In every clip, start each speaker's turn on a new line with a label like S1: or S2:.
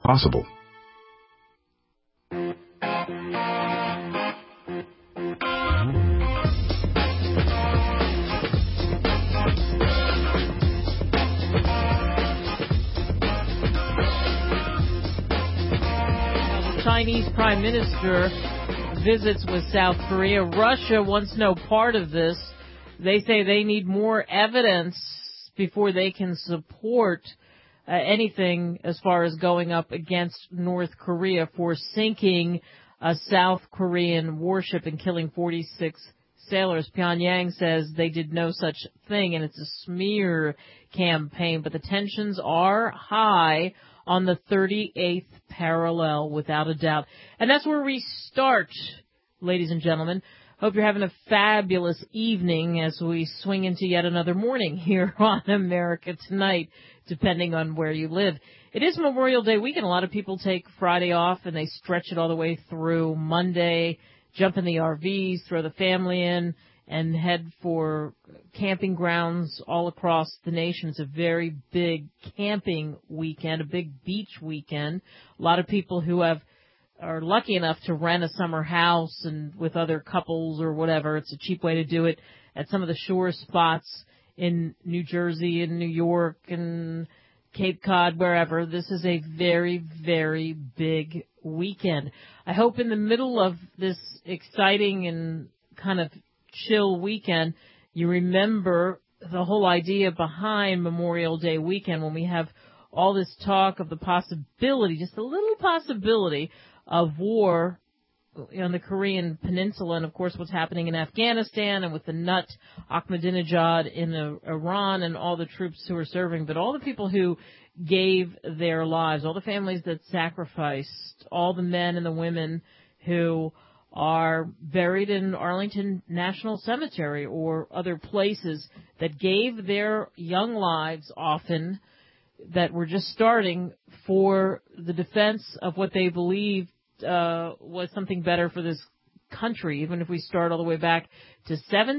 S1: possible.
S2: Chinese Prime Minister visits with South Korea. Russia wants no part of this. They say they need more evidence before they can support anything as far as going up against North Korea for sinking a South Korean warship and killing 46 sailors. Pyongyang says they did no such thing, and it's a smear campaign. But the tensions are high on the 38th parallel, without a doubt. And that's where we start, ladies and gentlemen. Hope you're having a fabulous evening as we swing into yet another morning here on America Tonight, depending on where you live. It is Memorial Day weekend. A lot of people take Friday off and they stretch it all the way through Monday, jump in the RVs, throw the family in, and head for camping grounds all across the nation. It's a very big camping weekend, a big beach weekend. A lot of people who are lucky enough to rent a summer house and with other couples or whatever. It's a cheap way to do it at some of the shore spots in New Jersey and New York and Cape Cod, wherever. This is a very, very big weekend. I hope in the middle of this exciting and kind of chill weekend, you remember the whole idea behind Memorial Day weekend when we have all this talk of the possibility, just a little possibility, of war on the Korean Peninsula, and of course what's happening in Afghanistan and with the nut Ahmadinejad in Iran and all the troops who are serving, but all the people who gave their lives, all the families that sacrificed, all the men and the women who are buried in Arlington National Cemetery or other places that gave their young lives often that were just starting for the defense of what they believed was something better for this country, even if we start all the way back to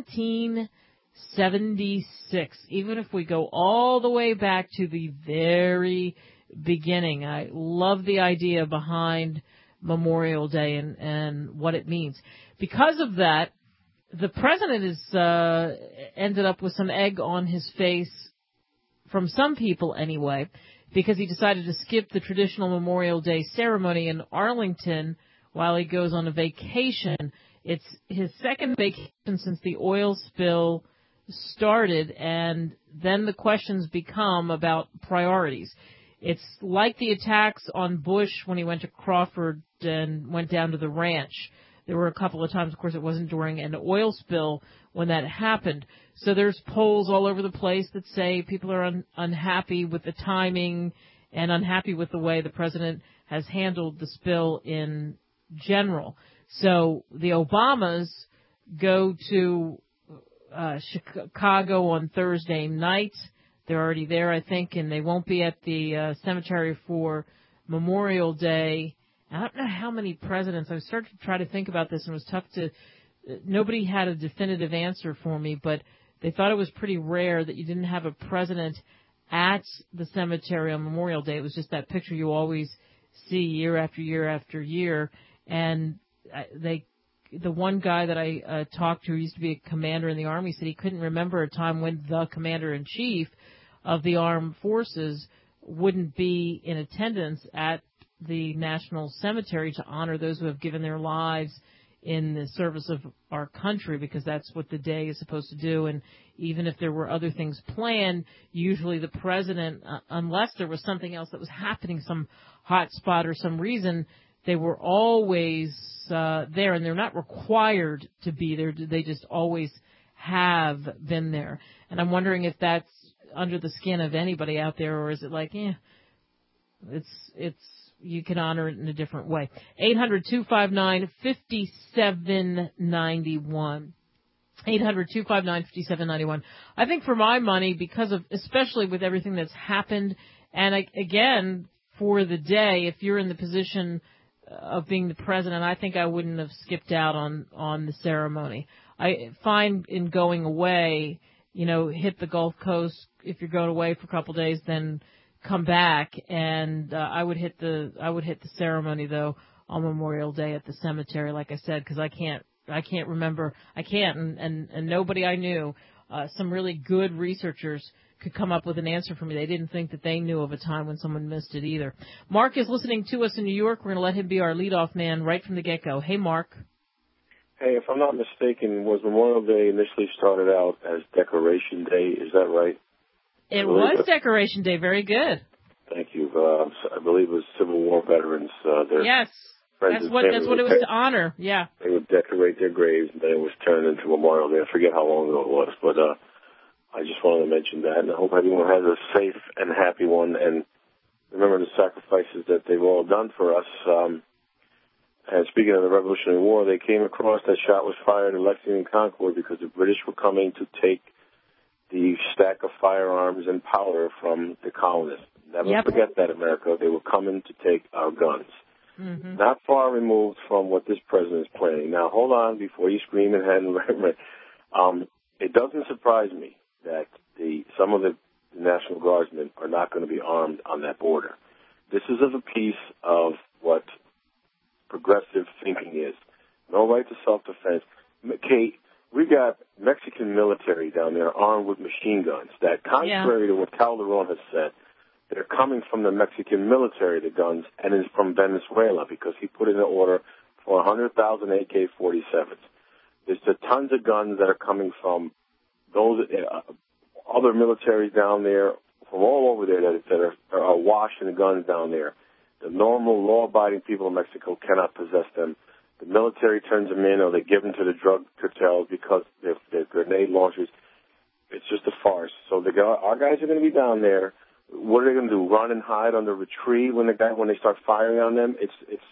S2: 1776, even if we go all the way back to the very beginning. I love the idea behind Memorial Day and what it means. Because of that, the president has ended up with some egg on his face, from some people anyway, because he decided to skip the traditional Memorial Day ceremony in Arlington while he goes on a vacation. It's his second vacation since the oil spill started, and then the questions become about priorities. It's like the attacks on Bush when he went to Crawford and went down to the ranch. There were a couple of times, of course, it wasn't during an oil spill when that happened. So there's polls all over the place that say people are unhappy with the timing and unhappy with the way the president has handled the spill in general. So the Obamas go to Chicago on Thursday night. They're already there, I think, and they won't be at the cemetery for Memorial Day. I don't know how many presidents. I started to try to think about this, and it was tough to. Nobody had a definitive answer for me, but they thought it was pretty rare that you didn't have a president at the cemetery on Memorial Day. It was just that picture you always see year after year after year. And the one guy that I talked to, who used to be a commander in the Army, said he couldn't remember a time when the commander-in-chief of the armed forces wouldn't be in attendance at the National Cemetery to honor those who have given their lives in the service of our country, because that's what the day is supposed to do. And even if there were other things planned, usually the president, unless there was something else that was happening, some hot spot or some reason, they were always there, and they're not required to be there. They just always have been there. And I'm wondering if that's under the skin of anybody out there, or is it like, it's you can honor it in a different way. 800-259-5791. 800-259-5791. I think for my money, because of, especially with everything that's happened, and again, for the day, if you're in the position of being the president, I think I wouldn't have skipped out on the ceremony. I find in going away, hit the Gulf Coast. If you're going away for a couple of days, then come back, and I would hit the ceremony though on Memorial Day at the cemetery, like I said, because I can't remember. And nobody I knew, some really good researchers could come up with an answer for me. They didn't think that they knew of a time when someone missed it either. Mark is listening to us in New York. We're going to let him be our leadoff man right from the get-go. Hey, Mark.
S1: Hey, if I'm not mistaken, was Memorial Day initially started out as Decoration Day? Is that right?
S2: It was Decoration Day. Very good.
S1: Thank you. I believe it was Civil War veterans.
S2: Yes. That's what it was to honor. Yeah.
S1: They would decorate their graves, and then it was turned into Memorial Day. I forget how long ago it was, but I just wanted to mention that, and I hope everyone has a safe and happy one, and remember the sacrifices that they've all done for us. And speaking of the Revolutionary War, they came across that shot was fired at Lexington and Concord because the British were coming to take the stack of firearms and powder from the colonists. Never forget that, America. They were coming to take our guns. Mm-hmm. Not far removed from what this president is planning. Now, hold on before you scream and head. It doesn't surprise me that some of the National Guardsmen are not going to be armed on that border. This is a piece of what progressive thinking is. No right to self-defense. Kate, we got Mexican military down there armed with machine guns that, contrary to what Calderon has said, they're coming from the Mexican military, the guns, and it's from Venezuela because he put in an order for 100,000 AK-47s. There's tons of guns that are coming from those other militaries down there, from all over there that are washing the guns down there. The normal law-abiding people of Mexico cannot possess them. The military turns them in or they give them to the drug cartels because they're grenade launchers. It's just a farce. So our guys are going to be down there. What are they going to do? Run and hide under a tree when they start firing on them?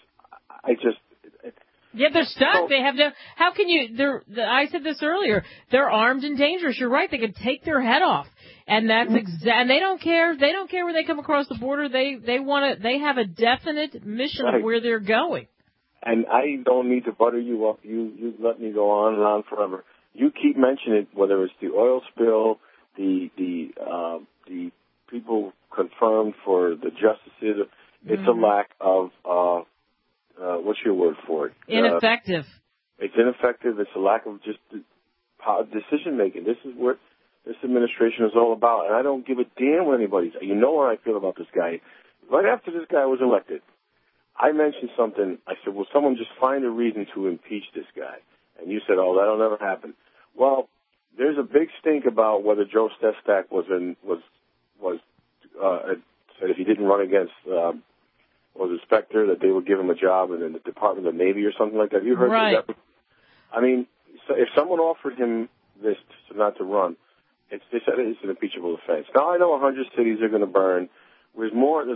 S2: Yeah, they're stuck. They have no. How can you? I said this earlier. They're armed and dangerous. You're right. They could take their head off, and that's and they don't care. They don't care where they come across the border. They want to. They have a definite mission of where they're going.
S1: And I don't need to butter you up. You let me go on and on forever. You keep mentioning it, whether it's the oil spill, the people confirmed for the justices. It's a lack of. What's your word for it?
S2: Ineffective.
S1: It's ineffective. It's a lack of just decision-making. This is what this administration is all about. And I don't give a damn what anybody's. You know how I feel about this guy. Right after this guy was elected, I mentioned something. I said, will someone just find a reason to impeach this guy? And you said, oh, that'll never happen. Well, there's a big stink about whether Joe Sestak said if he didn't run against was a Spectre, that they would give him a job in the Department of the Navy or something like that. You heard that? I mean, so if someone offered him this not to run, they said it's an impeachable offense. Now, I know 100 cities are going to burn. I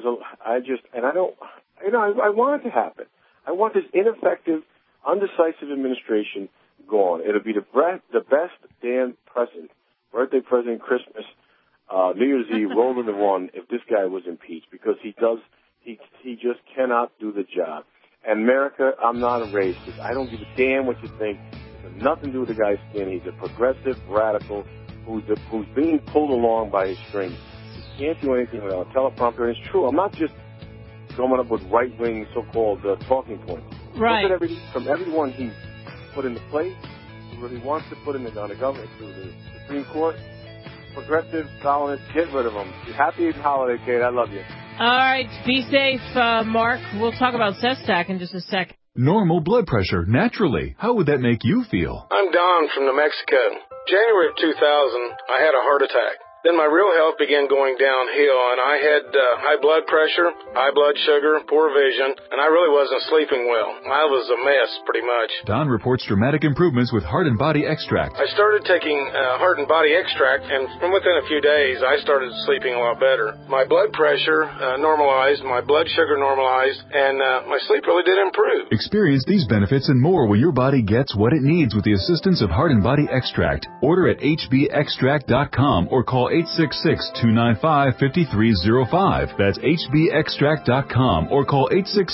S1: want it to happen. I want this ineffective, undecisive administration gone. It'll be the best damn present, birthday present, Christmas, New Year's Eve, rolled into one if this guy was impeached, because he just cannot do the job. And America, I'm not a racist. I don't give a damn what you think. It has nothing to do with the guy's skin. He's a progressive radical who's being pulled along by his strings. He can't do anything without a teleprompter. And it's true. I'm not just coming up with right-wing so-called talking points.
S2: Right.
S1: Look at from everyone he's put into place to what he wants to put in the government, to the Supreme Court. Progressive, colonists, get rid of them. Happy holiday, Kate. I love you.
S2: All right. Be safe, Mark. We'll talk about Sestak in just a second.
S3: Normal blood pressure, naturally. How would that make you feel?
S4: I'm Don from New Mexico. January of 2000, I had a heart attack. Then my real health began going downhill, and I had high blood pressure, high blood sugar, poor vision, and I really wasn't sleeping well. I was a mess, pretty much.
S3: Don reports dramatic improvements with Heart and Body Extract.
S4: I started taking Heart and Body Extract, and from within a few days, I started sleeping a lot better. My blood pressure normalized, my blood sugar normalized, and my sleep really did improve.
S3: Experience these benefits and more when your body gets what it needs with the assistance of Heart and Body Extract. Order at hbextract.com or call 866-295-5305. That's hbextract.com or call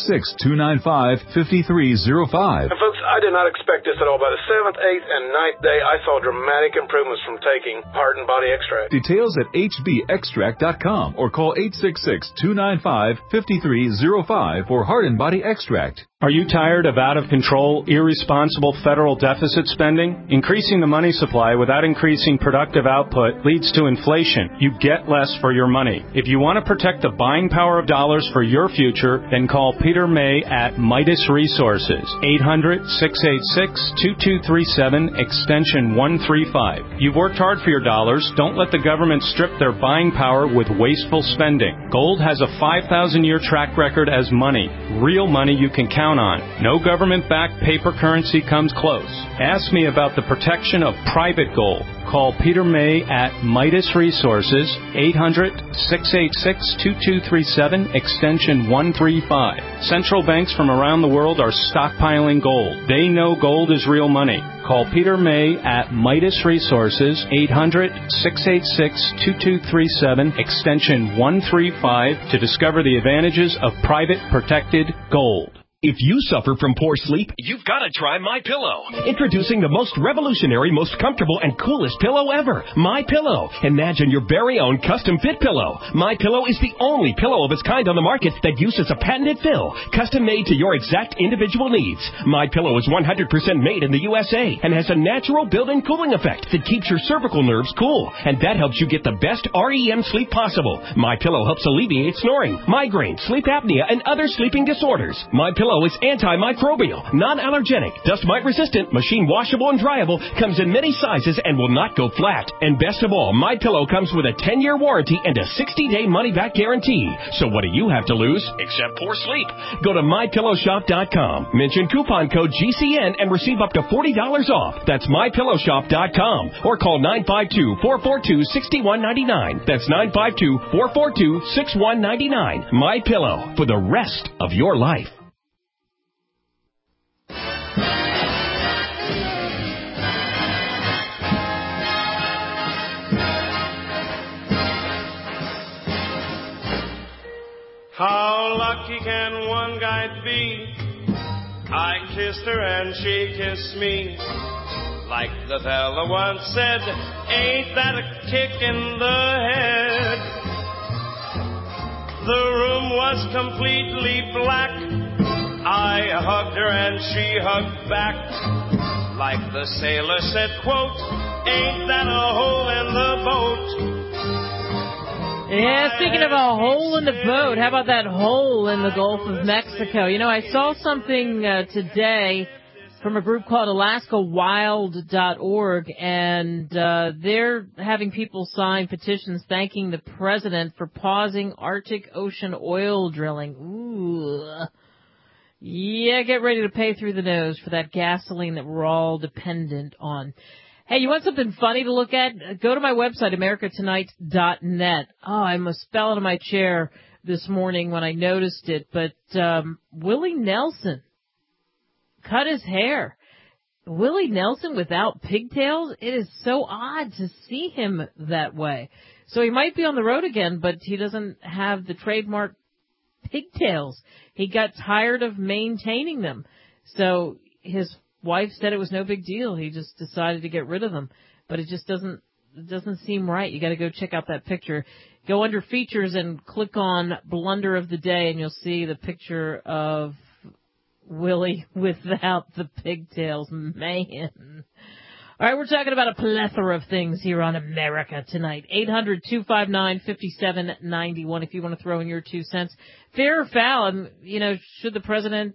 S3: 866-295-5305.
S4: And folks, I did not expect this at all. By the 7th, 8th, and 9th day, I saw dramatic improvements from taking Heart and Body Extract.
S3: Details at hbextract.com or call 866-295-5305 for Heart and Body Extract.
S5: Are you tired of out-of-control, irresponsible federal deficit spending? Increasing the money supply without increasing productive output leads to inflation. You get less for your money. If you want to protect the buying power of dollars for your future, then call Peter May at Midas Resources, 800-686-2237, extension 135. You've worked hard for your dollars. Don't let the government strip their buying power with wasteful spending. Gold has a 5,000-year track record as money, real money you can count on. No government-backed paper currency comes close. Ask me about the protection of private gold. Call Peter May at Midas Resources, 800-686-2237, extension 135. Central banks from around the world are stockpiling gold. They know gold is real money. Call Peter May at Midas Resources, 800-686-2237, extension 135, to discover the advantages of private protected gold.
S6: If you suffer from poor sleep, you've got to try MyPillow. Introducing the most revolutionary, most comfortable, and coolest pillow ever, MyPillow. Imagine your very own custom-fit pillow. MyPillow is the only pillow of its kind on the market that uses a patented fill, custom-made to your exact individual needs. MyPillow is 100% made in the USA and has a natural built-in cooling effect that keeps your cervical nerves cool, and that helps you get the best REM sleep possible. MyPillow helps alleviate snoring, migraine, sleep apnea, and other sleeping disorders. MyPillow is antimicrobial, non-allergenic, dust mite resistant, machine washable and dryable, comes in many sizes and will not go flat. And best of all, MyPillow comes with a 10-year warranty and a 60-day money-back guarantee. So what do you have to lose except poor sleep? Go to MyPillowShop.com, mention coupon code GCN and receive up to $40 off. That's MyPillowShop.com or call 952-442-6199. That's 952-442-6199. MyPillow, for the rest of your life.
S7: How lucky can one guy be? I kissed her and she kissed me. Like the fella once said, ain't that a kick in the head? The room was completely black. I hugged her and she hugged back. Like the sailor said, quote, ain't that a hole in the boat?
S2: Yeah, speaking of a hole in the boat, how about that hole in the Gulf of Mexico? You know, I saw something today from a group called AlaskaWild.org, and they're having people sign petitions thanking the president for pausing Arctic Ocean oil drilling. Ooh. Yeah, get ready to pay through the nose for that gasoline that we're all dependent on. Hey, you want something funny to look at? Go to my website, americatonight.net. Oh, I almost fell out of my chair this morning when I noticed it, but Willie Nelson cut his hair. Willie Nelson without pigtails? It is so odd to see him that way. So he might be on the road again, but he doesn't have the trademark pigtails. He got tired of maintaining them. So his wife said it was no big deal. He just decided to get rid of them. But it just doesn't seem right. You got to go check out that picture. Go under features and click on Blunder of the Day, and you'll see the picture of Willie without the pigtails. Man. All right, we're talking about a plethora of things here on America Tonight. 800-259-5791 if you want to throw in your 2 cents. Fair or foul, should the president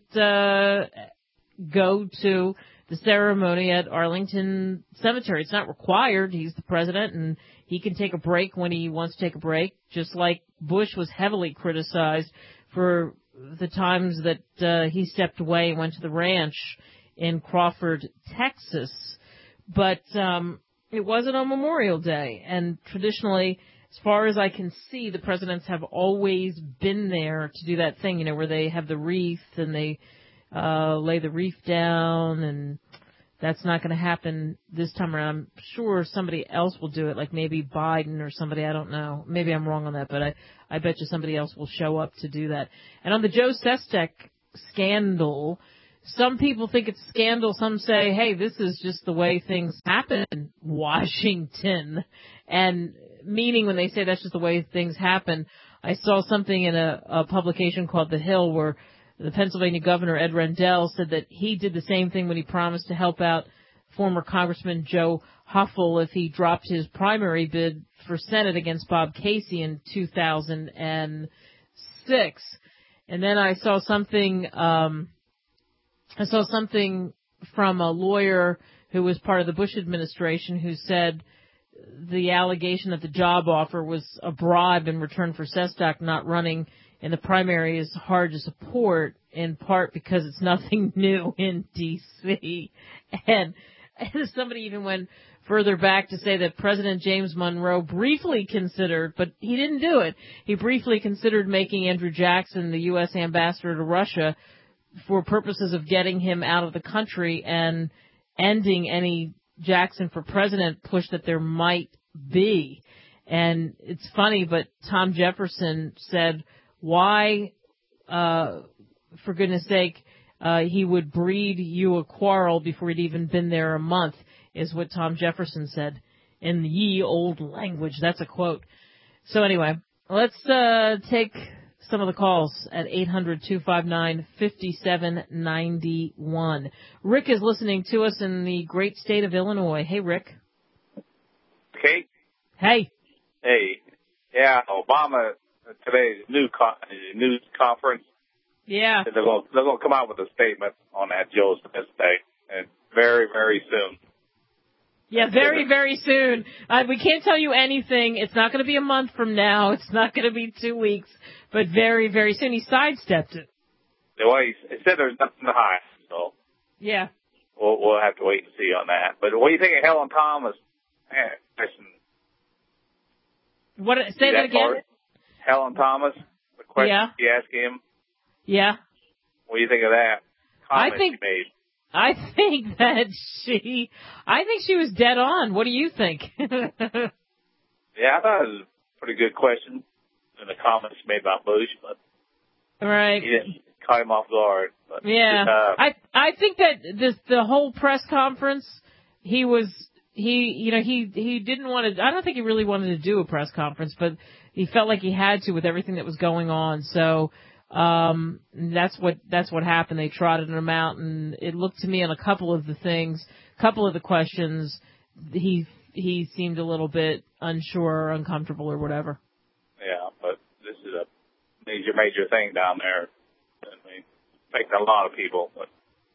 S2: go to the ceremony at Arlington Cemetery? It's not required. He's the president, and he can take a break when he wants to take a break, just like Bush was heavily criticized for the times that he stepped away and went to the ranch in Crawford, Texas. But it wasn't on Memorial Day, and traditionally, as far as I can see, the presidents have always been there to do that thing, where they have the wreath and they lay the wreath down and that's not going to happen this time around. I'm sure somebody else will do it, like maybe Biden or somebody. I don't know. Maybe I'm wrong on that, but I bet you somebody else will show up to do that. And on the Joe Sestak scandal, some people think it's a scandal. Some say, hey, this is just the way things happen in Washington. And meaning when they say that's just the way things happen, I saw something in a publication called The Hill where the Pennsylvania governor, Ed Rendell, said that he did the same thing when he promised to help out former Congressman Joe Huffle if he dropped his primary bid for Senate against Bob Casey in 2006. And then I saw something from a lawyer who was part of the Bush administration who said the allegation that the job offer was a bribe in return for Sestak not running in the primary is hard to support, in part because it's nothing new in D.C. And somebody even went further back to say that President James Monroe briefly considered, but he didn't do it, he briefly considered making Andrew Jackson the U.S. ambassador to Russia for purposes of getting him out of the country and ending any Jackson for president push that there might be. And it's funny, but Tom Jefferson said, why, for goodness sake, he would breed you a quarrel before he'd even been there a month, is what Tom Jefferson said in ye old language. That's a quote. So anyway, let's take some of the calls at 800-259-5791. Rick is listening to us in the great state of Illinois. Hey, Rick.
S8: Kate?
S2: Hey.
S8: Hey. Yeah, Obama, today's news conference.
S2: Yeah.
S8: They're going to come out with a statement on that Joe Sestak, and very, very soon.
S2: Yeah, very, very soon. We can't tell you anything. It's not going to be a month from now. It's not going to be 2 weeks, but very, very soon. He sidestepped it.
S8: Well, he said there's nothing to hide, so.
S2: Yeah.
S8: We'll have to wait and see on that. But what do you think of Helen Thomas?
S2: What? Say that again.
S8: Part? Helen Thomas, the question she asked him.
S2: Yeah.
S8: What do you think of that comment she made?
S2: I think she was dead on. What do you think?
S8: Yeah, I thought it was a pretty good question in the comments she made about Bush, but
S2: right.
S8: He didn't caught him off guard. But,
S2: yeah. I think that the whole press conference, he didn't want to, I don't think he really wanted to do a press conference, but he felt like he had to with everything that was going on. So, that's what happened. They trotted him out, and it looked to me on a couple of the questions, he seemed a little bit unsure or uncomfortable or whatever.
S8: Yeah, but this is a major thing down there. I mean, affecting a lot of people. But,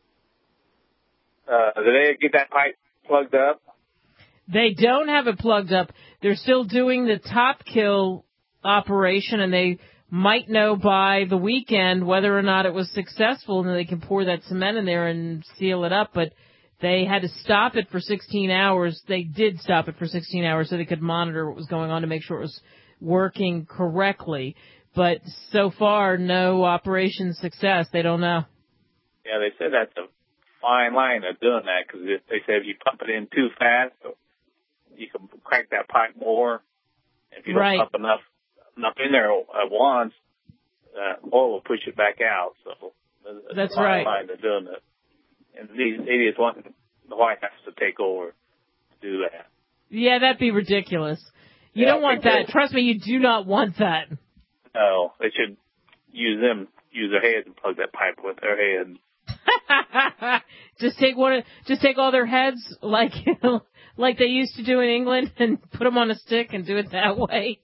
S8: did they get that pipe plugged up?
S2: They don't have it plugged up. They're still doing the top kill operation, and they might know by the weekend whether or not it was successful, and then they can pour that cement in there and seal it up. But they had to stop it for 16 hours. They did stop it for 16 hours so they could monitor what was going on to make sure it was working correctly. But so far, no operation success. They don't know.
S8: Yeah, they said that's a fine line of doing that, because they said if you pump it in too fast, you can crank that pipe more. If you don't pump enough in there at once, oil will push it back out. So that's a fine line of doing it. And these idiots want the White House to take over to do that.
S2: Yeah, that'd be ridiculous. You don't want that. Trust me, you do not want that.
S8: No, they should use their heads and plug that pipe with their head.
S2: Just take all their heads like they used to do in England and put them on a stick and do it that way.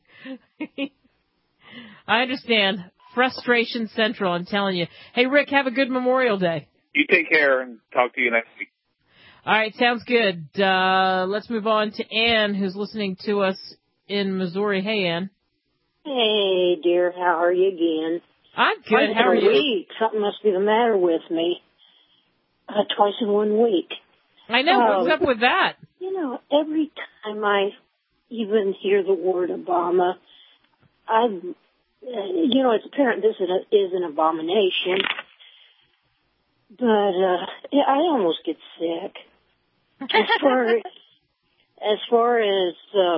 S2: I understand. Frustration Central, I'm telling you. Hey, Rick, have a good Memorial Day.
S8: You take care and talk to you next week.
S2: All right, sounds good. Let's move on to Ann, who's listening to us in Missouri. Hey, Ann.
S9: Hey, dear. How are you again?
S2: I'm good. How are you?
S9: Something must be the matter with me. Twice in 1 week.
S2: I know. What's up with that?
S9: Every time I even hear the word Obama, it's apparent this is an abomination. But I almost get sick. as far as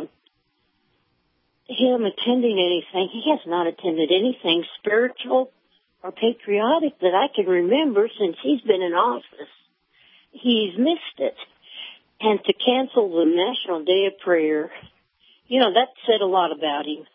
S9: him attending anything, he has not attended anything spiritual or patriotic that I can remember since he's been in office. He's missed it. And to cancel the National Day of Prayer, that said a lot about him.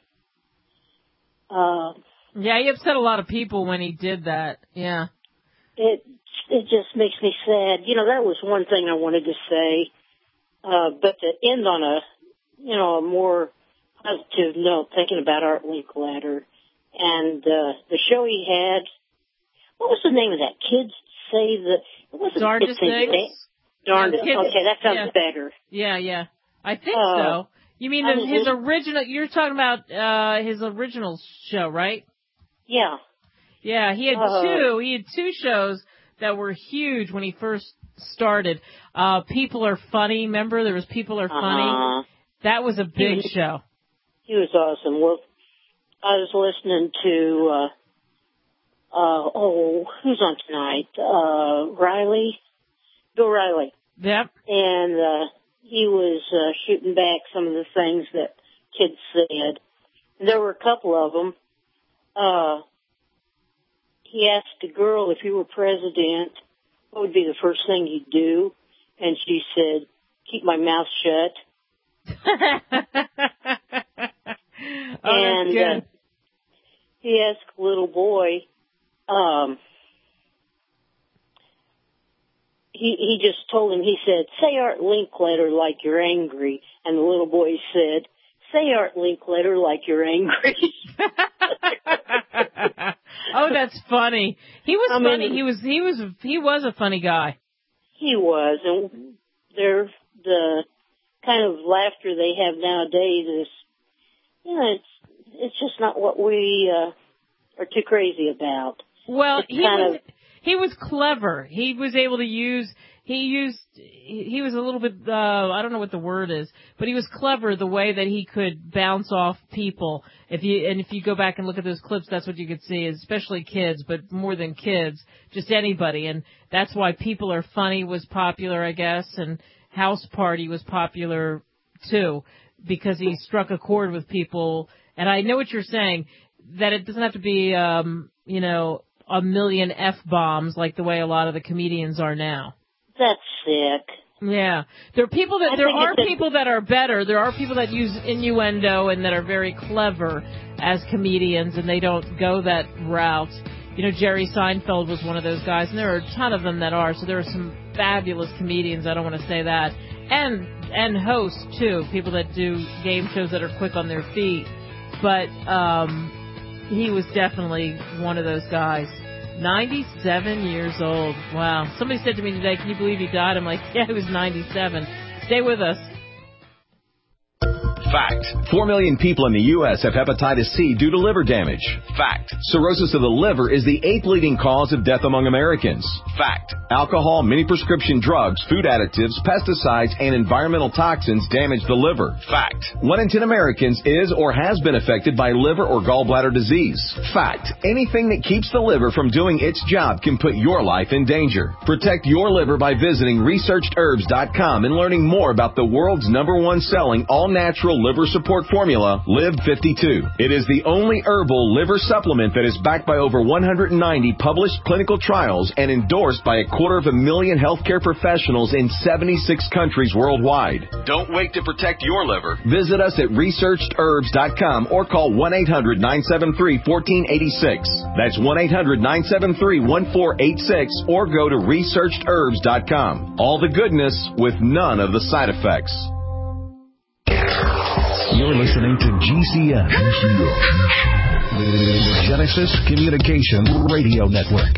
S2: Yeah, he upset a lot of people when he did that. Yeah.
S9: It just makes me sad. That was one thing I wanted to say. But to end on a more positive note, thinking about Art Linkletter and the show he had. What was the name of that? Kids Say the...
S2: Darndest Things?
S9: Darndest. Okay, that sounds better.
S2: Yeah. I think so. You mean his original... You're talking about his original show, right?
S9: Yeah.
S2: Yeah, he had two. He had two shows that were huge when he first started. People Are Funny. Remember, there was People Are Funny. That was a big show.
S9: He was awesome. Well, I was listening to who's on tonight? Bill Riley.
S2: Yep.
S9: And he was shooting back some of the things that kids said. There were a couple of them. He asked a girl, if you were president, what would be the first thing you'd do? And she said, keep my mouth shut.
S2: And that's good.
S9: He asked a little boy, he just told him, he said, say Art Linkletter like you're angry. And the little boy said, say Art Linkletter like you're angry.
S2: Oh, that's funny. He was funny. He was a funny guy.
S9: He was, and the kind of laughter they have nowadays is, it's just not what we are too crazy about.
S2: Well, he was clever. He was able to he was a little bit, I don't know what the word is, but he was clever the way that he could bounce off people. If you go back and look at those clips, that's what you could see, especially kids, but more than kids, just anybody. And that's why People Are Funny was popular, I guess, and House Party was popular too, because he struck a chord with people. And I know what you're saying, that it doesn't have to be, a million F-bombs like the way a lot of the comedians are now.
S9: That's sick.
S2: Yeah. There are people that are better. There are people that use innuendo and that are very clever as comedians, and they don't go that route. Jerry Seinfeld was one of those guys, and there are a ton of them that are. So there are some fabulous comedians. I don't want to say that. And hosts, too. People that do game shows that are quick on their feet. But he was definitely one of those guys. 97 years old. Wow. Somebody said to me today, can you believe he died? I'm like, yeah, he was 97. Stay with us.
S10: Fact. 4 million people in the U.S. have hepatitis C due to liver damage. Fact. Cirrhosis of the liver is the 8th leading cause of death among Americans. Fact. Alcohol, many prescription drugs, food additives, pesticides, and environmental toxins damage the liver. Fact. 1 in 10 Americans is or has been affected by liver or gallbladder disease. Fact. Anything that keeps the liver from doing its job can put your life in danger. Protect your liver by visiting ResearchedHerbs.com and learning more about the world's #1 selling all-natural liver support formula, Live 52. It is the only herbal liver supplement that is backed by over 190 published clinical trials and endorsed by 250,000 healthcare professionals in 76 countries worldwide. Don't wait to protect your liver. Visit us at ResearchedHerbs.com or call 1-800-973-1486. That's 1-800-973-1486 or go to ResearchedHerbs.com. All the goodness with none of the side effects.
S3: You're listening to GCN, the Genesis Communications Radio Network.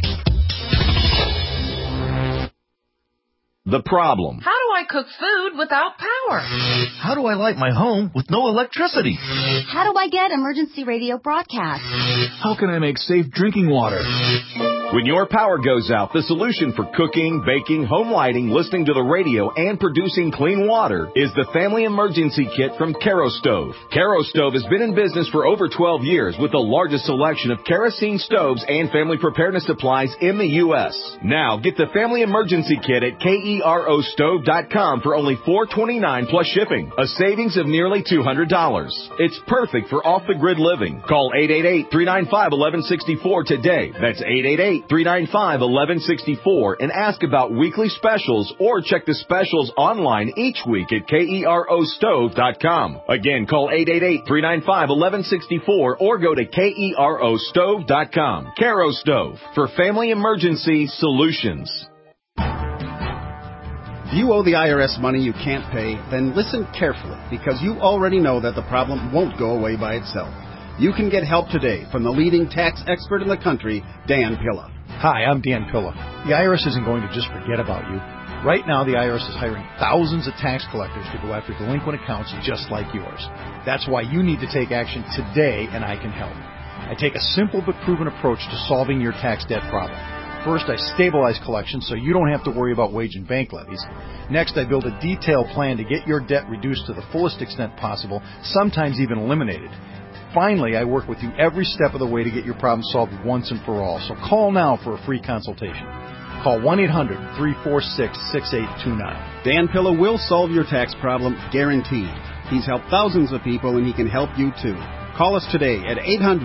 S10: The problem.
S11: How do I cook food without power?
S12: How do I light my home with no electricity?
S13: How do I get emergency radio broadcasts?
S3: How can I make safe drinking water?
S10: When your power goes out, the solution for cooking, baking, home lighting, listening to the radio, and producing clean water is the Family Emergency Kit from Caro Stove. Caro Stove has been in business for over 12 years with the largest selection of kerosene stoves and family preparedness supplies in the U.S. Now, get the Family Emergency Kit at KEROstove.com for only $4.29 plus shipping, a savings of nearly $200. It's perfect for off-the-grid living. Call 888-395-1164 today. That's 888-395-1164 and ask about weekly specials or check the specials online each week at KEROstove.com. Again, call 888-395-1164 or go to KEROstove.com. Caro Stove for family emergency solutions.
S13: If you owe the IRS money you can't pay, then listen carefully because you already know that the problem won't go away by itself. You can get help today from the leading tax expert in the country, Dan Pilla.
S14: Hi, I'm Dan Pilla. The IRS isn't going to just forget about you. Right now, the IRS is hiring thousands of tax collectors to go after delinquent accounts just like yours. That's why you need to take action today, and I can help. I take a simple but proven approach to solving your tax debt problem. First, I stabilize collections so you don't have to worry about wage and bank levies. Next, I build a detailed plan to get your debt reduced to the fullest extent possible, sometimes even eliminated. Finally, I work with you every step of the way to get your problem solved once and for all. So call now for a free consultation. Call 1-800-346-6829.
S13: Dan Pilla will solve your tax problem, guaranteed. He's helped thousands of people, and he can help you too. Call us today at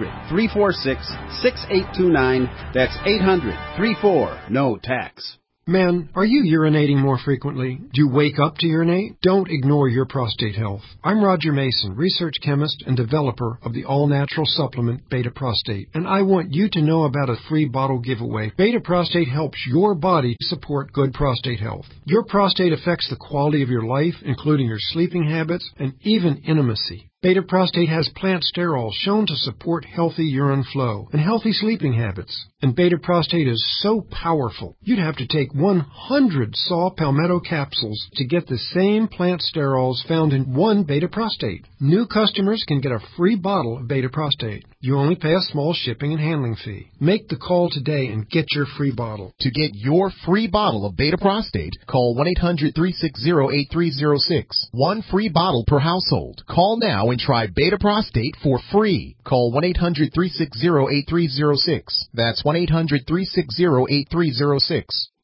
S13: 800-346-6829. That's 800-34-NO-TAX.
S15: Men, are you urinating more frequently? Do you wake up to urinate? Don't ignore your prostate health. I'm Roger Mason, research chemist and developer of the all-natural supplement Beta Prostate, and I want you to know about a free bottle giveaway. Beta Prostate helps your body support good prostate health. Your prostate affects the quality of your life, including your sleeping habits and even intimacy. Beta Prostate has plant sterols shown to support healthy urine flow and healthy sleeping habits. And Beta Prostate is so powerful, you'd have to take 100 saw palmetto capsules to get the same plant sterols found in one Beta Prostate. New customers can get a free bottle of Beta Prostate. You only pay a small shipping and handling fee. Make the call today and get your free bottle.
S16: To get your free bottle of Beta Prostate, call 1-800-360-8306. One free bottle per household. Call now and try Beta Prostate for free. Call 1-800-360-8306. That's 1-800-360-8306.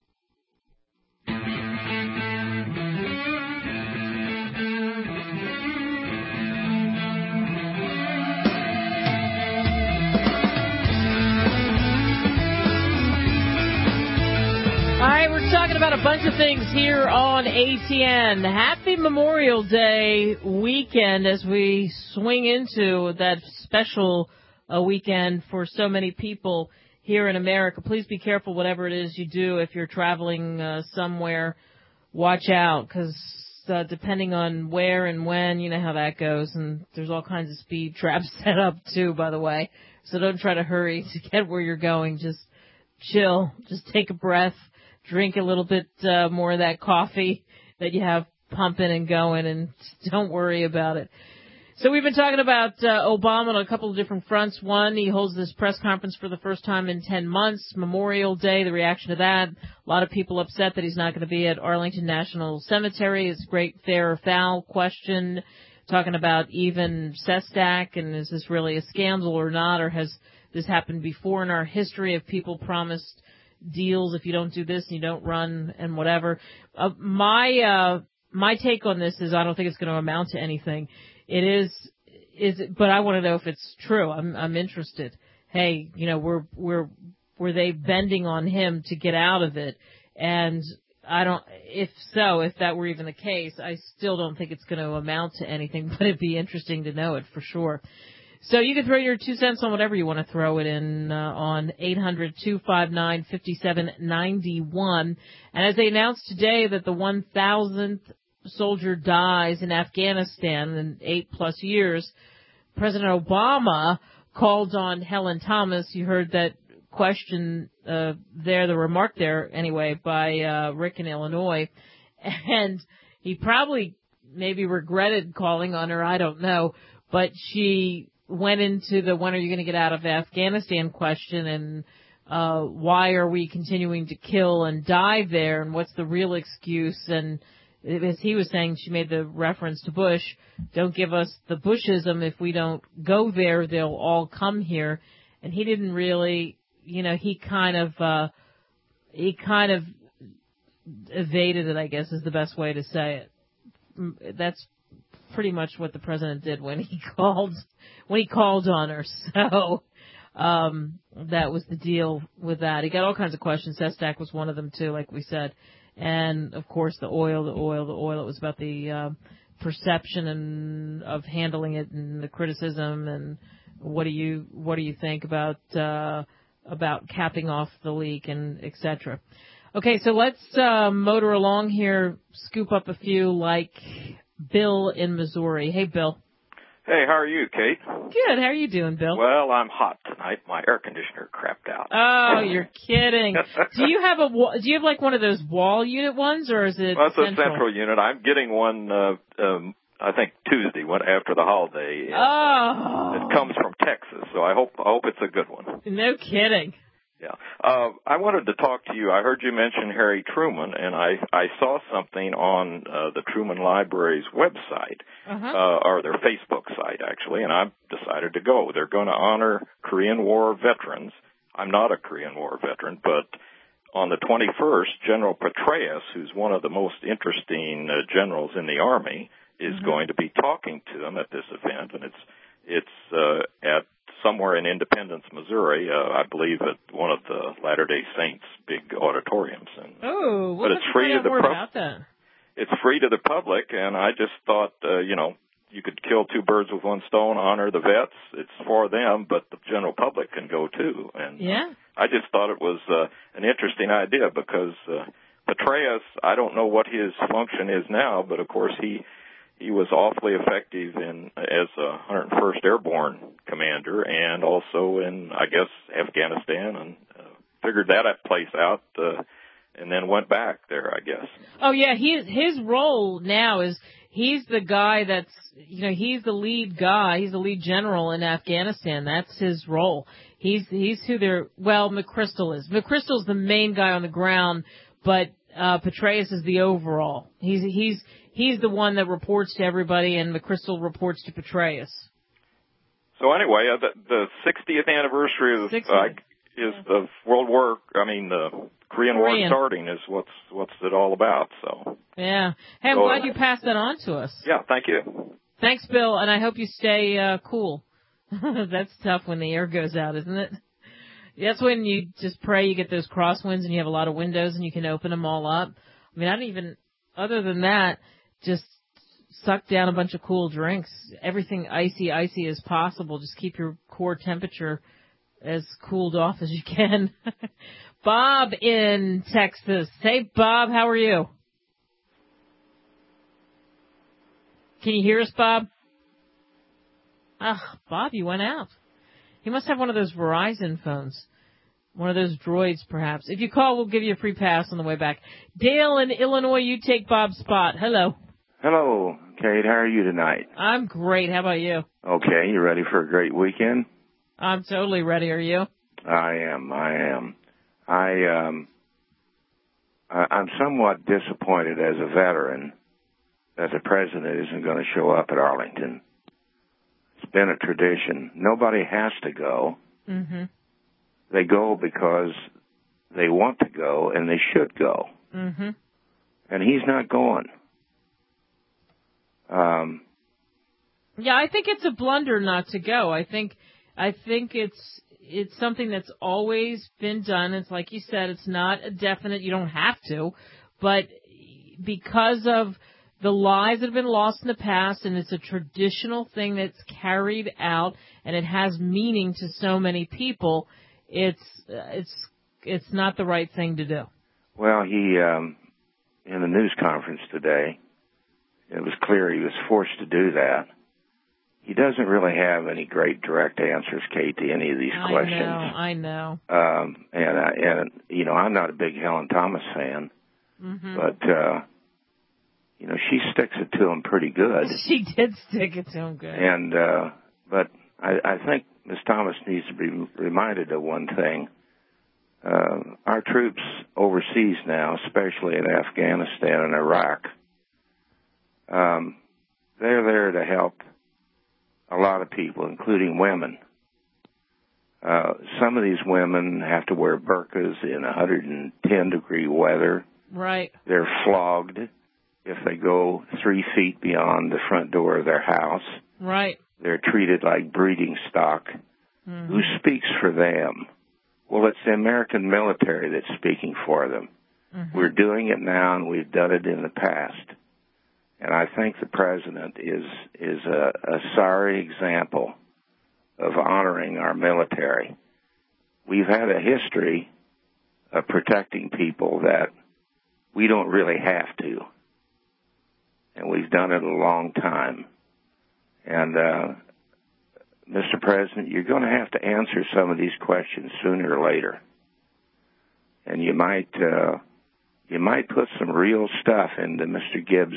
S2: All right, we're talking about a bunch of things here on ATN. Happy Memorial Day weekend as we swing into that special weekend for so many people here in America. Please be careful whatever it is you do. If you're traveling somewhere, watch out because depending on where and when, you know how that goes. And there's all kinds of speed traps set up too, by the way. So don't try to hurry to get where you're going. Just chill. Just take a breath. Drink a little bit more of that coffee that you have pumping and going, and don't worry about it. So we've been talking about Obama on a couple of different fronts. One, he holds this press conference for the first time in 10 months. Memorial Day, the reaction to that. A lot of people upset that he's not going to be at Arlington National Cemetery. It's a great fair or foul question, talking about even Sestak, and is this really a scandal or not, or has this happened before in our history of people promised deals if you don't do this and you don't run and whatever. My take on this is I don't think it's going to amount to anything. It is, but I want to know if it's true. I'm interested. Hey, you know, were they bending on him to get out of it? And if that were even the case, I still don't think it's going to amount to anything, but it'd be interesting to know it for sure. So you can throw your 2 cents on whatever you want to throw it in on 800-259-5791. And as they announced today that the 1,000th soldier dies in Afghanistan in 8+ years, President Obama called on Helen Thomas. You heard that question the remark there anyway by Rick in Illinois. And he probably maybe regretted calling on her, I don't know. But she went into the when are you going to get out of Afghanistan question and why are we continuing to kill and die there, and what's the real excuse? And as he was saying, she made the reference to Bush, don't give us the Bushism. If we don't go there, they'll all come here. And he didn't really, he kind of evaded it, I guess is the best way to say it. That's pretty much what the president did when he called on her. So, that was the deal with that. He got all kinds of questions. Sestak was one of them too, like we said. And of course the oil. It was about the, perception of handling it and the criticism, and what do you think about capping off the leak, and et cetera. Okay, so let's motor along here, scoop up a few, like Bill in Missouri. Hey, Bill.
S17: Hey, how are you, Kate?
S2: Good. How are you doing, Bill?
S17: Well, I'm hot tonight. My air conditioner crapped out.
S2: Oh, you're kidding. Do you have like one of those wall unit ones, or is it
S17: Well, it's a central unit. I'm getting one, I think Tuesday, after the holiday.
S2: Oh.
S17: It comes from Texas, so I hope it's a good one.
S2: No kidding.
S17: Yeah. I wanted to talk to you. I heard you mention Harry Truman, and I saw something on the Truman Library's website, or their Facebook site, actually, and I've decided to go. They're going to honor Korean War veterans. I'm not a Korean War veteran, but on the 21st, General Petraeus, who's one of the most interesting generals in the Army, is going to be talking to them at this event, and it's at somewhere in Independence, Missouri, I believe at one of the Latter-day Saints' big auditoriums.
S2: But
S17: it's free to the
S2: public.
S17: It's free to the public, and I just thought, you could kill two birds with one stone, honor the vets. It's for them, but the general public can go too. And I just thought it was an interesting idea because Petraeus, I don't know what his function is now, but of course he was awfully effective as a 101st Airborne commander, and also in, I guess, Afghanistan, and figured that place out, and then went back there, I guess.
S2: Oh yeah, his role now is he's the guy that's, he's the lead guy, he's the lead general in Afghanistan. That's his role. He's who McChrystal is. McChrystal's the main guy on the ground, but Petraeus is the overall. He's the one that reports to everybody, and McChrystal reports to Petraeus.
S17: So anyway, the 60th anniversary of the World War. The Korean War starting is what's it all about. So
S2: yeah. Hey, I'm glad you passed that on to us.
S17: Yeah, thank you.
S2: Thanks, Bill, and I hope you stay cool. That's tough when the air goes out, isn't it? That's when you just pray you get those crosswinds and you have a lot of windows and you can open them all up. Other than that, just suck down a bunch of cool drinks. Everything icy as possible. Just keep your core temperature as cooled off as you can. Bob in Texas. Hey, Bob, how are you? Can you hear us, Bob? Bob, you went out. He must have one of those Verizon phones. One of those droids, perhaps. If you call, we'll give you a free pass on the way back. Dale in Illinois, you take Bob's spot. Hello.
S18: Hello, Kate. How are you tonight?
S2: I'm great. How about you?
S18: Okay. You ready for a great weekend?
S2: I'm totally ready. Are you?
S18: I am. I'm somewhat disappointed as a veteran that the president isn't going to show up at Arlington. It's been a tradition. Nobody has to go.
S2: Mm-hmm.
S18: They go because they want to go and they should go.
S2: Mm-hmm.
S18: And he's not going.
S2: Yeah, I think it's a blunder not to go. I think it's something that's always been done. It's like you said, it's not a definite, you don't have to, but because of the lives that have been lost in the past, and it's a traditional thing that's carried out, and it has meaning to so many people, it's not the right thing to do.
S18: Well, he in the news conference today, it was clear he was forced to do that. He doesn't really have any great direct answers, Kate, to any of these questions.
S2: I know.
S18: And I'm not a big Helen Thomas fan, but she sticks it to him pretty good.
S2: She did stick it to him good.
S18: And but I think Ms. Thomas needs to be reminded of one thing, our troops overseas now, especially in Afghanistan and Iraq, they're there to help a lot of people, including women. Some of these women have to wear burqas in 110-degree weather.
S2: Right.
S18: They're flogged if they go 3 feet beyond the front door of their house.
S2: Right.
S18: They're treated like breeding stock. Mm-hmm. Who speaks for them? Well, it's the American military that's speaking for them. Mm-hmm. We're doing it now, and we've done it in the past. And I think the president is a sorry example of honoring our military. We've had a history of protecting people that we don't really have to. And we've done it a long time. And, Mr. President, you're going to have to answer some of these questions sooner or later. And you might put some real stuff into Mr. Gibbs'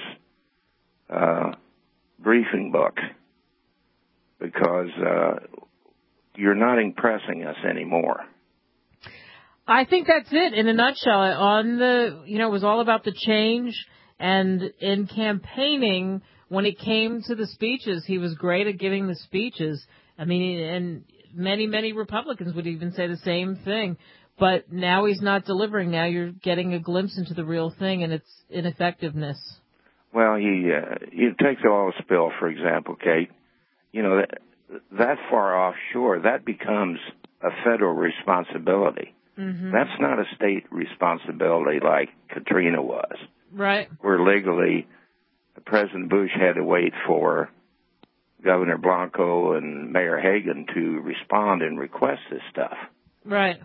S18: briefing book, because you're not impressing us anymore.
S2: I think that's it in a nutshell. It was all about the change, and in campaigning, when it came to the speeches, he was great at giving the speeches. I mean, and many Republicans would even say the same thing. But now he's not delivering. Now you're getting a glimpse into the real thing and its ineffectiveness.
S18: Well, you take the oil spill, for example, Kate. You know, that far offshore, that becomes a federal responsibility. Mm-hmm. That's not a state responsibility like Katrina was.
S2: Right.
S18: Where legally President Bush had to wait for Governor Blanco and Mayor Hagan to respond and request this stuff.
S2: Right.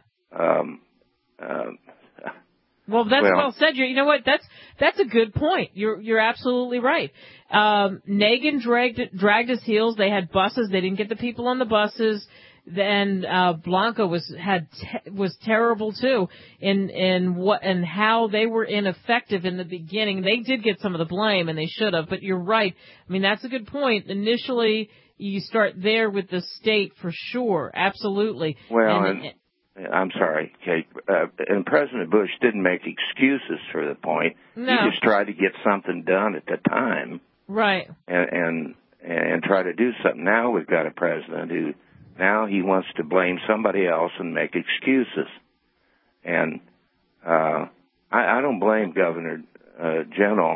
S2: Well, that's well said. You know what? That's a good point. You're absolutely right. Nagin dragged his heels. They had buses. They didn't get the people on the buses. Then Blanco was terrible too in how they were ineffective in the beginning. They did get some of the blame, and they should have. But you're right. I mean, that's a good point. Initially, you start there with the state for sure. Absolutely.
S18: Well, I'm sorry, Kate. And President Bush didn't make excuses for the point. No. He just tried to get something done at the time.
S2: Right.
S18: And try to do something. Now we've got a president who now he wants to blame somebody else and make excuses. And I don't blame Governor General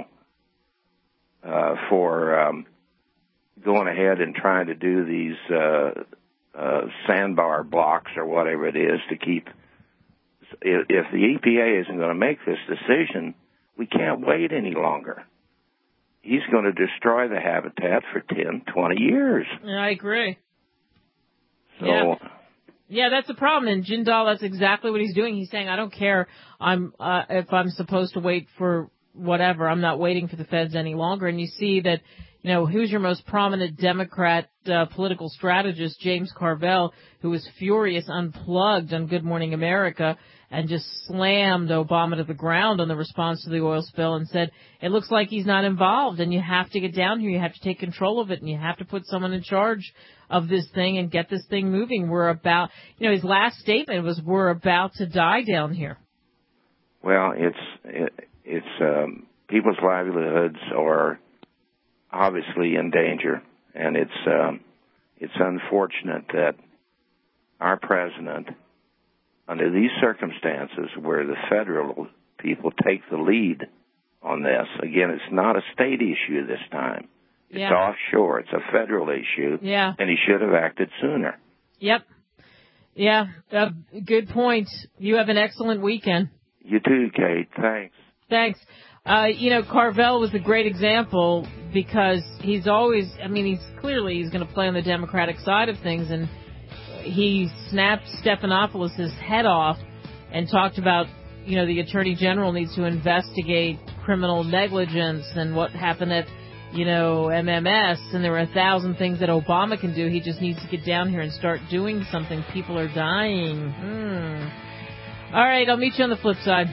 S18: for going ahead and trying to do these sandbar blocks or whatever it is to keep. If the EPA isn't going to make this decision, we can't wait any longer. He's going to destroy the habitat for 10, 20 years.
S2: I agree.
S18: So,
S2: yeah, that's the problem. And Jindal, that's exactly what he's doing. He's saying, I don't care if I'm supposed to wait for whatever. I'm not waiting for the feds any longer. And you see that, you know, who's your most prominent Democrat political strategist, James Carville, who was furious, unplugged on Good Morning America and just slammed Obama to the ground on the response to the oil spill and said, it looks like he's not involved and you have to get down here. You have to take control of it and you have to put someone in charge of this thing and get this thing moving. We're about, you know, his last statement was, we're about to die down here.
S18: Well, it's people's livelihoods are obviously in danger, and it's unfortunate that our president, under these circumstances where the federal people take the lead on this, again, it's not a state issue this time. It's offshore. It's a federal issue.
S2: Yeah.
S18: And he should have acted sooner.
S2: Yep. Yeah. Good point. You have an excellent weekend.
S18: You too, Kate. Thanks.
S2: Thanks. You know, Carville was a great example because he's always, I mean, he's going to play on the Democratic side of things, and he snapped Stephanopoulos' head off and talked about, you know, the Attorney General needs to investigate criminal negligence and what happened at, you know, MMS, and there were 1,000 things that Obama can do. He just needs to get down here and start doing something. People are dying. All right, I'll meet you on the flip side.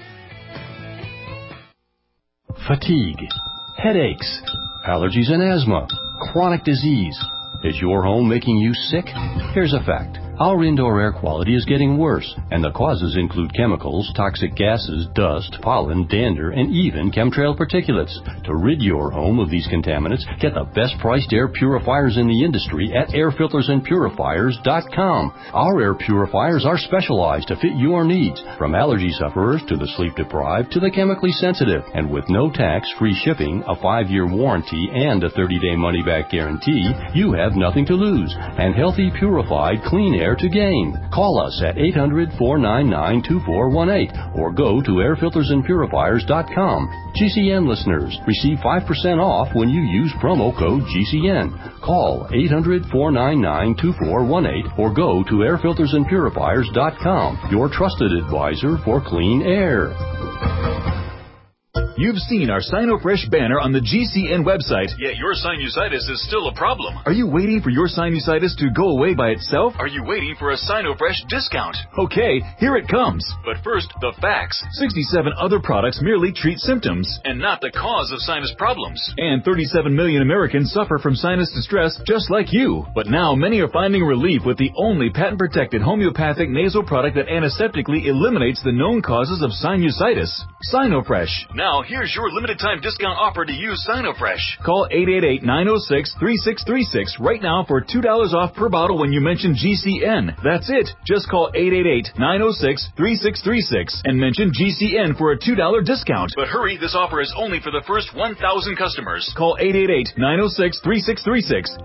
S19: Fatigue, headaches, allergies and asthma, chronic disease. Is your home making you sick? Here's a fact.
S20: Our indoor air quality is getting worse, and the causes include chemicals, toxic gases, dust, pollen, dander, and even chemtrail particulates. To rid your home of these contaminants, get the best priced air purifiers in the industry at airfiltersandpurifiers.com. Our air purifiers are specialized to fit your needs, from allergy sufferers to the sleep deprived to the chemically sensitive. And with no tax, free shipping, a 5-year warranty, and a 30-day money-back guarantee, you have nothing to lose, and healthy, purified, clean air to gain. Call us at 800-499-2418 or go to airfiltersandpurifiers.com. GCN listeners receive 5% off when you use promo code GCN. Call 800-499-2418 or go to airfiltersandpurifiers.com, your trusted advisor for clean air.
S3: You've seen our SinoFresh banner on the GCN website, yet your sinusitis is still a problem. Are you waiting for your sinusitis to go away by itself? Are you waiting for a SinoFresh discount? Okay, here it comes. But first, the facts. 67 other products merely treat symptoms and not the cause of sinus problems. And 37 million Americans suffer from sinus distress just like you. But now many are finding relief with the only patent-protected homeopathic nasal product that antiseptically eliminates the known causes of sinusitis. SinoFresh. Now, here's your limited time discount offer to use SinoFresh. Call 888-906-3636 right now for $2 off per bottle when you mention GCN. That's it. Just call 888-906-3636 and mention GCN for a $2 discount. But hurry, this offer is only for the first 1,000 customers. Call 888-906-3636.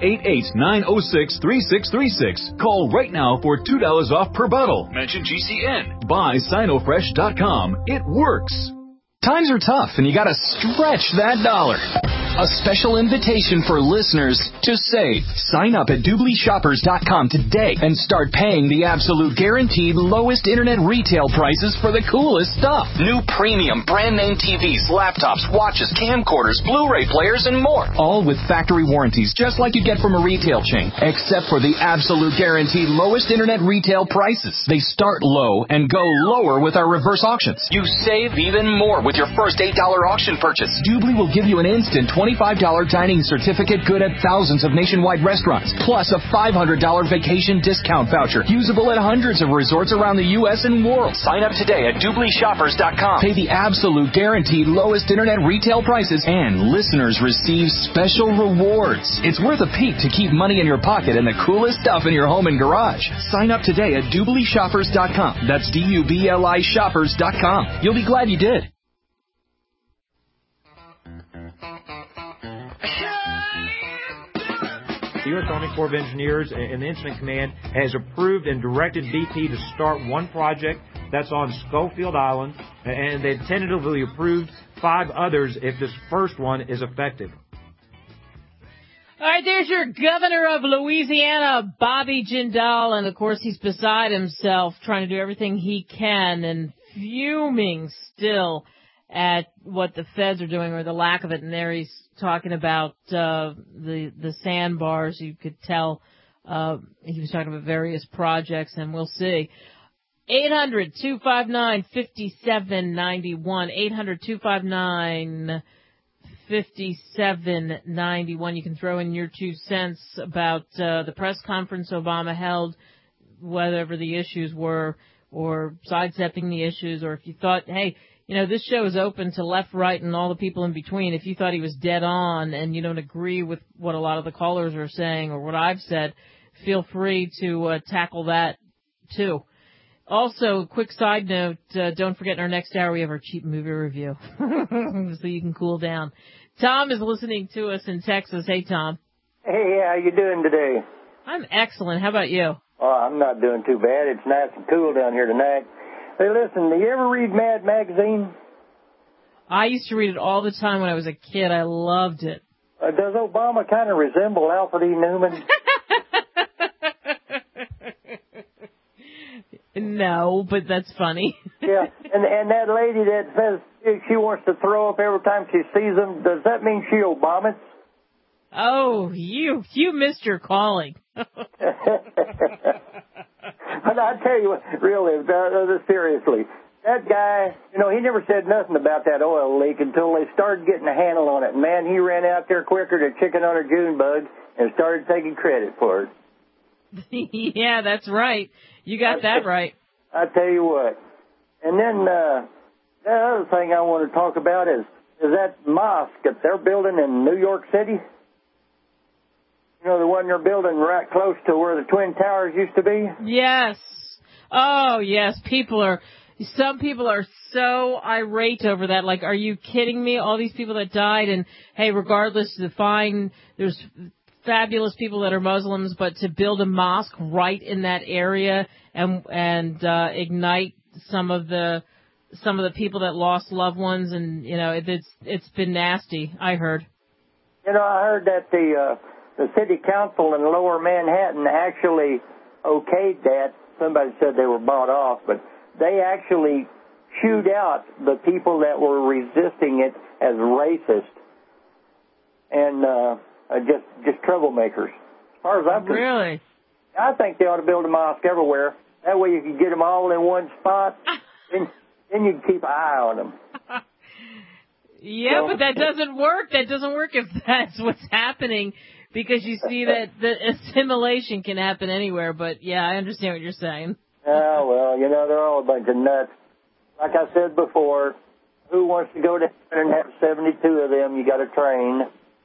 S3: 888-906-3636. Call right now for $2 off per bottle. Mention GCN. Buy SinoFresh.com. It works.
S21: Times are tough, and you gotta stretch that dollar. A special invitation for listeners to save. Sign up at DoubleShoppers.com today and start paying the absolute guaranteed lowest internet retail prices for the coolest stuff. New premium brand name TVs, laptops, watches, camcorders, Blu-ray players, and more. All with factory warranties, just like you get from a retail chain, except for the absolute guaranteed lowest internet retail prices. They start low and go lower with our reverse auctions. You save even more with your first $8 auction purchase. Doobly will give you an instant $25 dining certificate good at thousands of nationwide restaurants, plus a $500 vacation discount voucher usable at hundreds of resorts around the U.S. and world. Sign up today at DoubleShoppers.com. Pay the absolute guaranteed lowest internet retail prices, and listeners receive special rewards. It's worth a peek to keep money in your pocket and the coolest stuff in your home and garage. Sign up today at DoubleShoppers.com. That's DUBLI Shoppers.com. You'll be glad you did.
S22: The U.S. Army Corps of Engineers and the Incident Command has approved and directed BP to start one project that's on Schofield Island, and they've tentatively approved 5 others if this first one is effective.
S2: All right, there's your governor of Louisiana, Bobby Jindal, and of course he's beside himself trying to do everything he can and fuming still at what the feds are doing or the lack of it. And there he's talking about the sandbars. You could tell he was talking about various projects, and we'll see. 800-259-5791. 800-259-5791. You can throw in your 2 cents about the press conference Obama held, whatever the issues were, or sidestepping the issues, or if you thought, hey, you know, this show is open to left, right, and all the people in between. If you thought he was dead on and you don't agree with what a lot of the callers are saying or what I've said, feel free to tackle that, too. Also, quick side note, don't forget in our next hour we have our cheap movie review, so you can cool down. Tom is listening to us in Texas. Hey, Tom.
S23: Hey, how you doing today?
S2: I'm excellent. How about you?
S23: Oh, I'm not doing too bad. It's nice and cool down here tonight. Hey, listen, do you ever read Mad Magazine?
S2: I used to read it all the time when I was a kid. I loved it.
S23: Does Obama kind of resemble Alfred E. Newman?
S2: No, but that's funny.
S23: Yeah, and that lady that says she wants to throw up every time she sees him, does that mean she Obama's?
S2: Oh, you missed your calling.
S23: But I tell you what, really, seriously, that guy, you know, he never said nothing about that oil leak until they started getting a handle on it. And, man, he ran out there quicker than a chicken on a June bug and started taking credit for it.
S2: Yeah, that's right. You got that right.
S23: I tell you what. And then the other thing I want to talk about is that mosque that they're building in New York City. You know, the one they're building right close to where the Twin Towers used to be?
S2: Yes. Oh, yes. Some people are so irate over that. Like, are you kidding me? All these people that died, and hey, regardless, there's fabulous people that are Muslims, but to build a mosque right in that area and ignite some of the people that lost loved ones, and you know, it's been nasty. I heard.
S23: You know, I heard that the city council in Lower Manhattan actually okayed that. Somebody said they were bought off, but they actually chewed out the people that were resisting it as racist and just troublemakers. As far as I'm concerned,
S2: really,
S23: I think they ought to build a mosque everywhere. That way you can get them all in one spot, and then you can keep an eye on them.
S2: Yeah, but that doesn't work. That doesn't work if that's what's happening, because you see that the assimilation can happen anywhere. But yeah, I understand what you're saying.
S23: Oh, well, you know, they're all a bunch of nuts. Like I said before, who wants to go to heaven and have 72 of them? You got to train.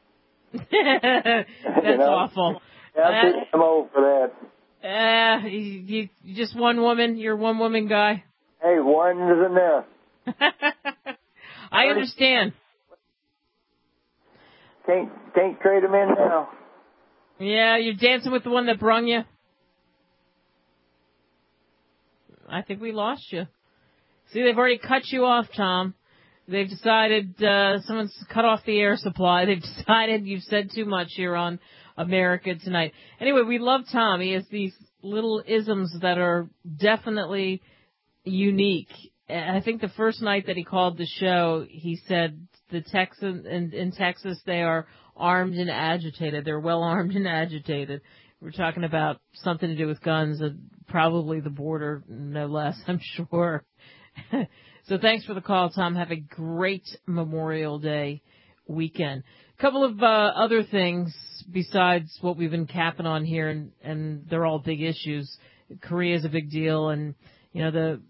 S2: That's
S23: you know?
S2: awful.
S23: Yeah, I'm old for that.
S2: You just one woman? You're a one-woman guy?
S23: Hey, one is enough.
S2: I understand.
S23: Can't trade them in now.
S2: Yeah, you're dancing with the one that brung you. I think we lost you. See, they've already cut you off, Tom. They've decided someone's cut off the air supply. They've decided you've said too much here on America Tonight. Anyway, we love Tom. He has these little isms that are definitely unique. I think the first night that he called the show, he said the Texans in Texas, they are armed and agitated. They're well armed and agitated. We're talking about something to do with guns, probably the border, no less, I'm sure. So thanks for the call, Tom. Have a great Memorial Day weekend. A couple of other things besides what we've been capping on here, and they're all big issues. Korea is a big deal, and you know, the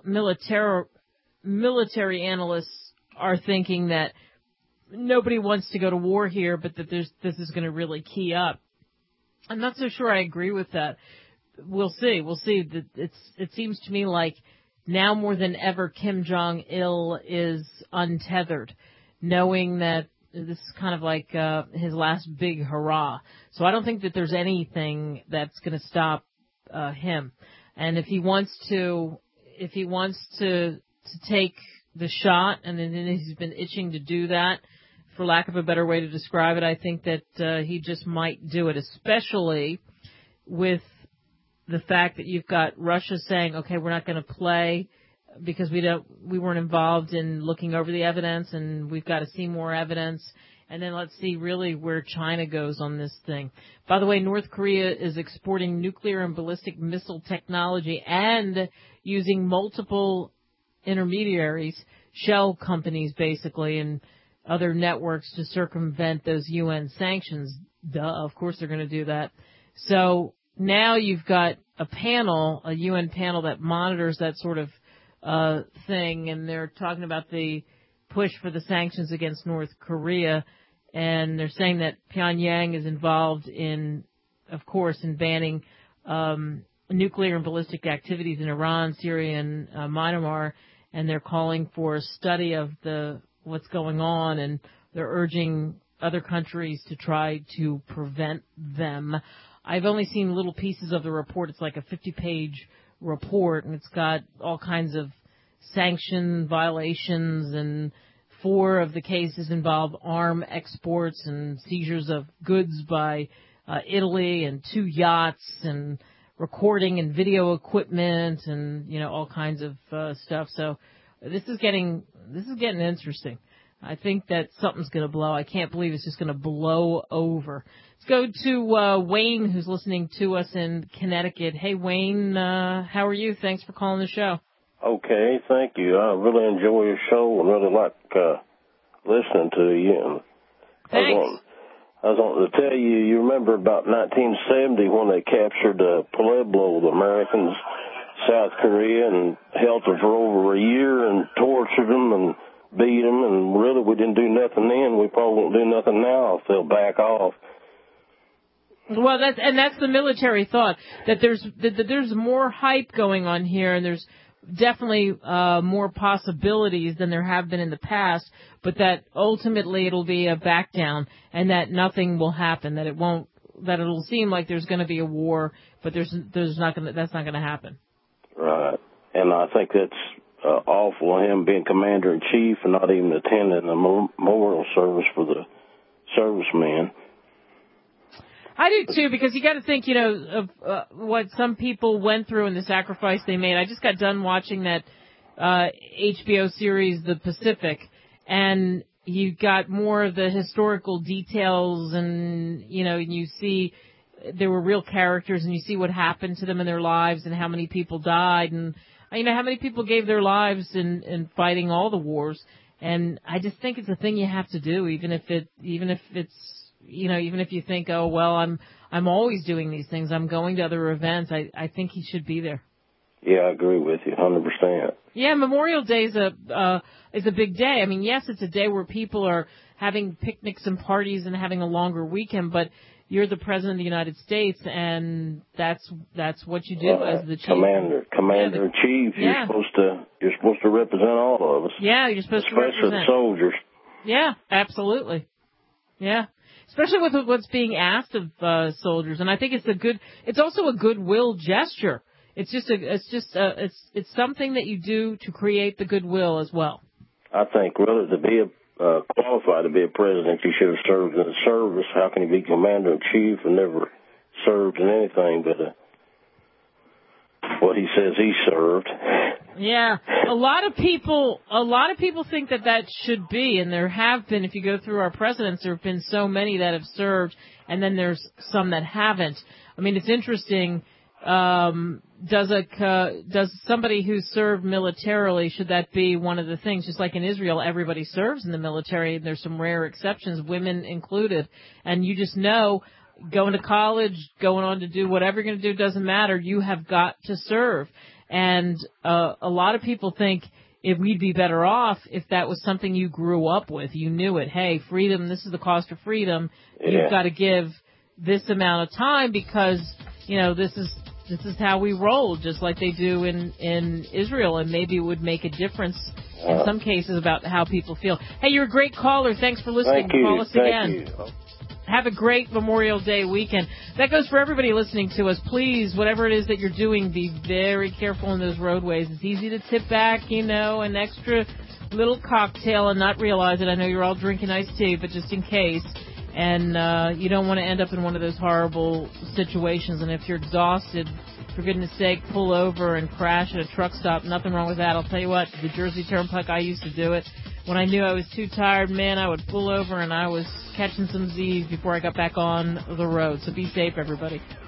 S2: military analysts are thinking that nobody wants to go to war here, but that this is going to really key up. I'm not so sure I agree with that. We'll see. It seems to me like now more than ever, Kim Jong-il is untethered, knowing that this is kind of like his last big hurrah. So I don't think that there's anything that's going to stop him. And if he wants to take the shot, and then he's been itching to do that, for lack of a better way to describe it, I think that he just might do it, especially with the fact that you've got Russia saying, okay, we're not going to play because we weren't involved in looking over the evidence, and we've got to see more evidence. And then let's see really where China goes on this thing. By the way, North Korea is exporting nuclear and ballistic missile technology and using multiple intermediaries, shell companies basically, and other networks to circumvent those UN sanctions. Duh, of course they're going to do that. So now you've got a UN panel that monitors that sort of thing, and they're talking about the push for the sanctions against North Korea, and they're saying that Pyongyang is involved in banning nuclear and ballistic activities in Iran, Syria, and Myanmar, and they're calling for a study of what's going on, and they're urging other countries to try to prevent them. I've only seen little pieces of the report. It's like a 50-page report, and it's got all kinds of sanction violations, and 4 of the cases involve arm exports and seizures of goods by Italy, and 2 yachts, and recording and video equipment, and all kinds of stuff. So this is getting interesting. I think that something's going to blow. I can't believe it's just going to blow over. Let's go to Wayne, who's listening to us in Connecticut. Hey, Wayne, how are you? Thanks for calling the show.
S1: Okay, thank you. I really enjoy your show and really like listening to you.
S2: Thanks.
S1: I was going to tell you, you remember about 1970 when they captured Pueblo, the Americans, South Korea, and held them for over a year and tortured them and beat them, and really we didn't do nothing then. We probably won't do nothing now if they'll back off.
S2: Well, that's the military thought, that there's more hype going on here, and there's definitely more possibilities than there have been in the past, but that ultimately it'll be a back down and that nothing will happen, that it'll seem like there's going to be a war, but that's not going to happen. Right.
S1: And I think that's awful, him being commander-in-chief and not even attending the memorial service for the servicemen.
S2: I do, too, because you got to think, of what some people went through and the sacrifice they made. I just got done watching that HBO series, The Pacific, and you got more of the historical details and, you see there were real characters and you see what happened to them in their lives and how many people died and, how many people gave their lives in fighting all the wars. And I just think it's a thing you have to do, even if you think, oh, well, I'm always doing these things, I'm going to other events, I think he should be there.
S1: Yeah, I agree with you 100%.
S2: Yeah, Memorial Day is a big day. I mean, yes, it's a day where people are having picnics and parties and having a longer weekend, but you're the President of the United States, and that's what you do as the chief.
S1: Commander-in-Chief.
S2: Yeah.
S1: You're supposed to represent all of us.
S2: Yeah, you're supposed to represent.
S1: Especially the soldiers.
S2: Yeah, absolutely. Yeah. Especially with what's being asked of soldiers, and I think it's also a goodwill gesture. It's something that you do to create the goodwill as well.
S1: I think really to be qualified to be a president, you should have served in the service. How can you be commander-in-chief and never served in anything but what he says he served?
S2: Yeah, a lot of people think that should be, and there have been. If you go through our presidents, there have been so many that have served, and then there's some that haven't. I mean, it's interesting. Does somebody who served militarily, should that be one of the things? Just like in Israel, everybody serves in the military, and there's some rare exceptions, women included, and you just know. Going to college, going on to do whatever you're going to do, doesn't matter. You have got to serve. And a lot of people think if we'd be better off if that was something you grew up with. You knew it. Hey, freedom, this is the cost of freedom. Yeah. You've got to give this amount of time because, this is how we roll, just like they do in Israel. And maybe it would make a difference in some cases about how people feel. Hey, you're a great caller. Thanks for listening.
S1: Thank you.
S2: Call us again.
S1: Thank you.
S2: Have a great Memorial Day weekend. That goes for everybody listening to us. Please, whatever it is that you're doing, be very careful in those roadways. It's easy to tip back, an extra little cocktail and not realize it. I know you're all drinking iced tea, but just in case. And you don't want to end up in one of those horrible situations. And if you're exhausted, for goodness sake, pull over and crash at a truck stop. Nothing wrong with that. I'll tell you what, the Jersey Turnpike, I used to do it. When I knew I was too tired, man, I would pull over and I was catching some Z's before I got back on the road. So be safe, everybody.